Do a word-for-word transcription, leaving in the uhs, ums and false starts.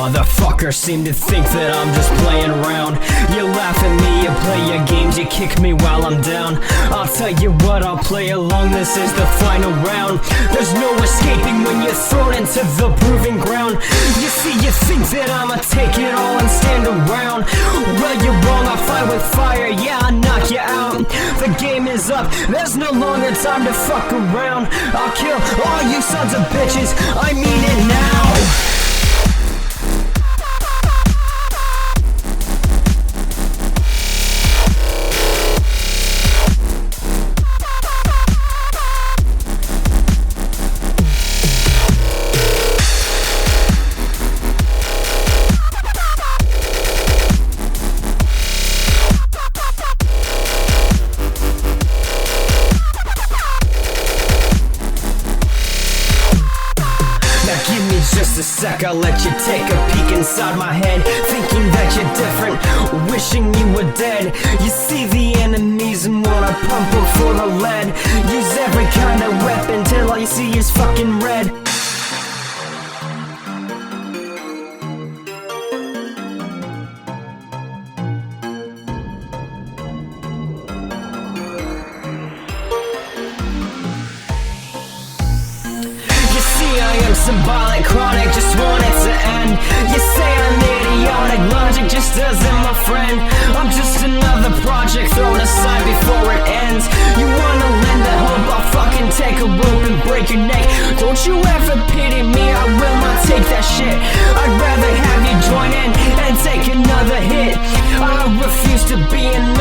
motherfuckers seem to think that I'm just playing around. You laugh at me, you play your games, you kick me while I'm down. I'll tell you what, I'll play along, this is the final round. There's no escaping when you're thrown into the proving ground. You see, you think that I'ma take it all and stand around. Well, you're wrong, I'll fight with fire, yeah, I'll knock you out. The game is up, there's no longer time to fuck around. I'll kill all you sons of bitches, I mean it now. Give me just a sec, I'll let you take a peek inside my head. Thinking that you're different, wishing you were dead. You see the enemies and wanna pump them full of lead. Use every kind of weapon till all you see is fucking red. I am symbolic, chronic, just want it to end. You say I'm idiotic, logic just doesn't, my friend. I'm just another project thrown aside before it ends. You wanna lend a hope, I'll fucking take a rope and break your neck. Don't you ever pity me, I will not take that shit. I'd rather have you join in and take another hit. I refuse to be an